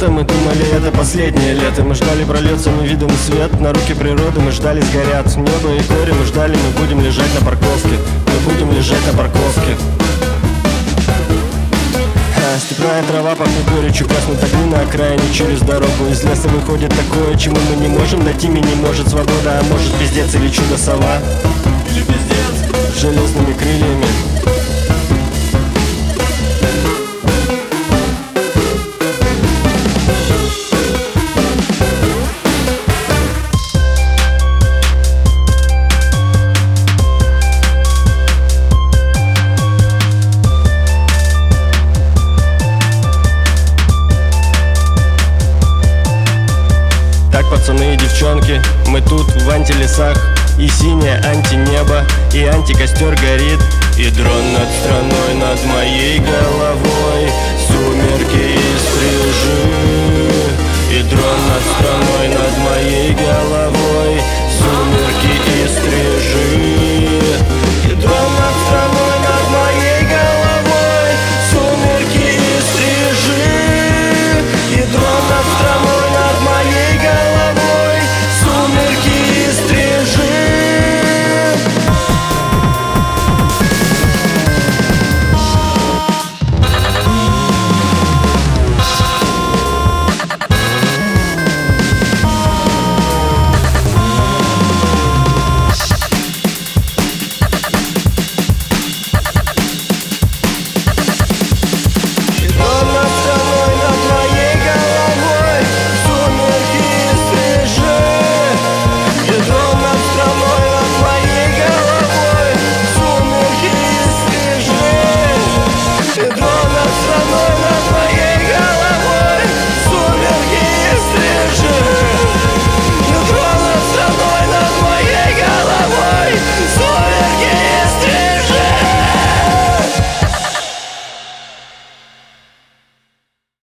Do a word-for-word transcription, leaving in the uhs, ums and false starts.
лето, мы думали, это последнее лето. Мы ждали, прольется невидимый свет на руки природы, мы ждали, сгорят небо и горе. Мы ждали, мы будем лежать на парковке, мы будем лежать на парковке. А, степная трава пахнет горечью, гаснут огни на окраине через дорогу. Из леса выходит такое, чему мы не можем дать имя. Не может свобода, а может пиздец или чудо-сова. Или пиздец с железными крыльями. Так, пацаны и девчонки, мы тут в антилесах. И синее антинебо, и антикостер горит, и дрон над страной, над моей головой.